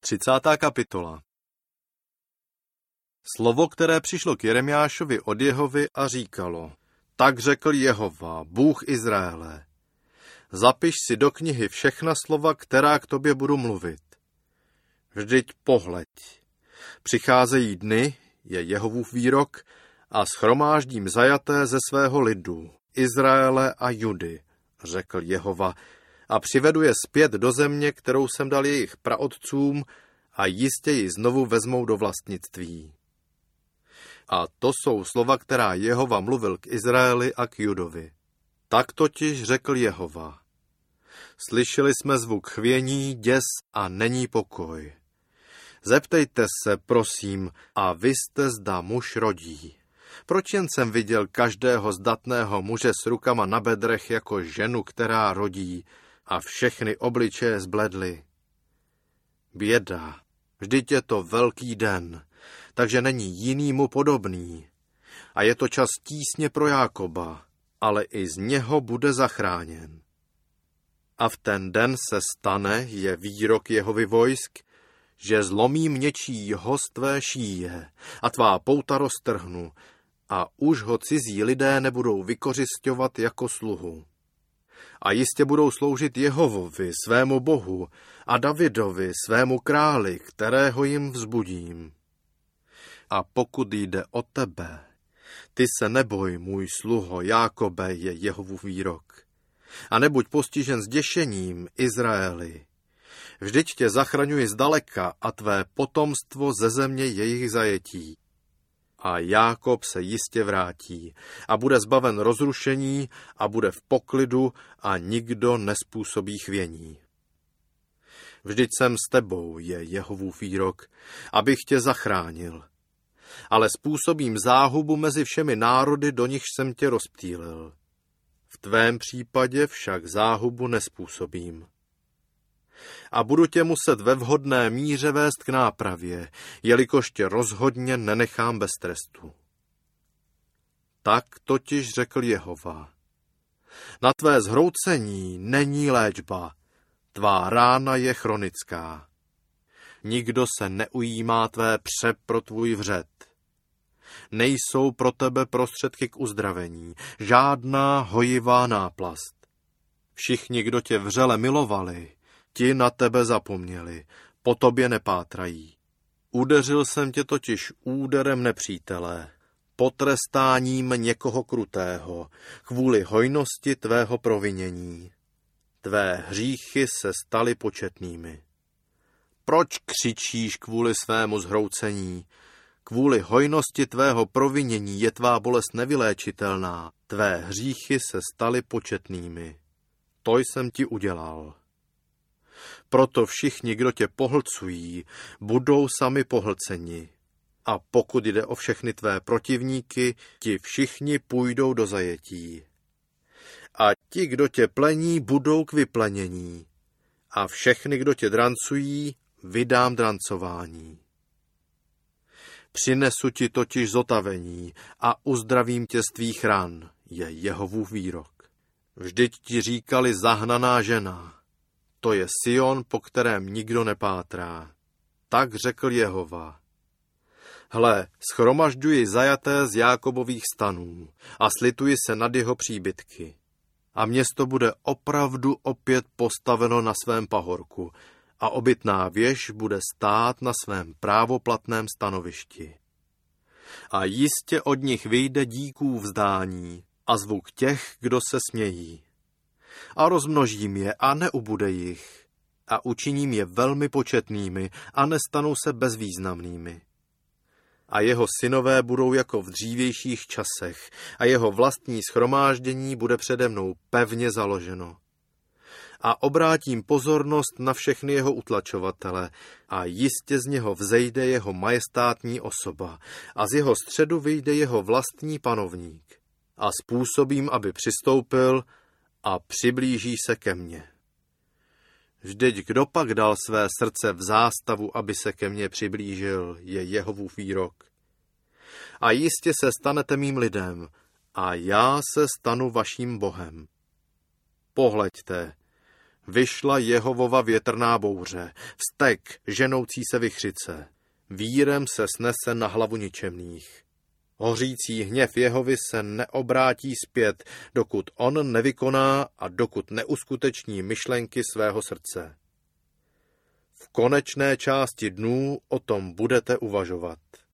30. kapitola. Slovo, které přišlo k Jeremiášovi od Jehovy a říkalo: Tak řekl Jehova, Bůh Izraele. Zapiš si do knihy všechna slova, která k tobě budu mluvit. Vždyť pohleď. Přicházejí dny, je Jehovův výrok, a shromáždím zajaté ze svého lidu, Izraele a Judy, řekl Jehova, a přivedu je zpět do země, kterou jsem dal jejich praotcům, a jistě ji znovu vezmou do vlastnictví. A to jsou slova, která Jehova mluvil k Izraeli a k Judovi. Tak totiž řekl Jehova. Slyšeli jsme zvuk chvění, děs a není pokoj. Zeptejte se, prosím, a vy jste, zda muž rodí. Proč jen jsem viděl každého zdatného muže s rukama na bedrech jako ženu, která rodí, a všechny obličeje zbledly? Běda, vždyť je to velký den, takže není jinýmu podobný. A je to čas tísně pro Jákoba, ale i z něho bude zachráněn. A v ten den se stane, je výrok Jehovy vojsk, že zlomím něčí host tvé šíje a tvá pouta roztrhnu, a už ho cizí lidé nebudou vykořisťovat jako sluhu. A jistě budou sloužit Jehovovi, svému Bohu, a Davidovi, svému králi, kterého jim vzbudím. A pokud jde o tebe, ty se neboj, můj sluho, Jákobe, je Jehovův výrok. A nebuď postižen zděšením, Izraeli. Vždyť tě zachraňuji zdaleka a tvé potomstvo ze země jejich zajetí. A Jákob se jistě vrátí a bude zbaven rozrušení a bude v poklidu a nikdo nespůsobí chvění. Vždyť jsem s tebou, je Jehovův výrok, abych tě zachránil. Ale způsobím záhubu mezi všemi národy, do nichž jsem tě rozptýlil. V tvém případě však záhubu nespůsobím. A budu tě muset ve vhodné míře vést k nápravě, jelikož tě rozhodně nenechám bez trestu. Tak totiž řekl Jehova. Na tvé zhroucení není léčba, tvá rána je chronická. Nikdo se neujímá tvé pře pro tvůj vřet. Nejsou pro tebe prostředky k uzdravení, žádná hojivá náplast. Všichni, kdo tě vřele milovali, ti na tebe zapomněli, po tobě nepátrají. Udeřil jsem tě totiž úderem nepřítele, potrestáním někoho krutého, kvůli hojnosti tvého provinění. Tvé hříchy se staly početnými. Proč křičíš kvůli svému zhroucení? Kvůli hojnosti tvého provinění je tvá bolest nevyléčitelná, tvé hříchy se staly početnými. To jsem ti udělal. Proto všichni, kdo tě pohlcují, budou sami pohlceni. A pokud jde o všechny tvé protivníky, ti všichni půjdou do zajetí. A ti, kdo tě plení, budou k vyplenění. A všechny, kdo tě drancují, vydám drancování. Přinesu ti totiž zotavení a uzdravím tě z tvých ran, je Jehovův výrok. Vždyť ti říkali zahnaná žena. To je Sion, po kterém nikdo nepátrá. Tak řekl Jehova. Hle, shromažďuji zajaté z Jákobových stanů a slituji se nad jeho příbytky. A město bude opravdu opět postaveno na svém pahorku a obytná věž bude stát na svém právoplatném stanovišti. A jistě od nich vyjde díků vzdání a zvuk těch, kdo se smějí. A rozmnožím je a neubude jich. A učiním je velmi početnými a nestanou se bezvýznamnými. A jeho synové budou jako v dřívějších časech a jeho vlastní shromáždění bude přede mnou pevně založeno. A obrátím pozornost na všechny jeho utlačovatele a jistě z něho vzejde jeho majestátní osoba a z jeho středu vyjde jeho vlastní panovník. A způsobím, aby přistoupil a přiblíží se ke mně. Vždyť kdo pak dal své srdce v zástavu, aby se ke mně přiblížil, je Jehovův výrok. A jistě se stanete mým lidem, a já se stanu vaším Bohem. Pohleďte, Vyšla Jehovova větrná bouře, vztek ženoucí se vichřice. Vírem se snese na hlavu ničemných. Hořící hněv Jehovy se neobrátí zpět, dokud on nevykoná a dokud neuskuteční myšlenky svého srdce. V konečné části dnů o tom budete uvažovat.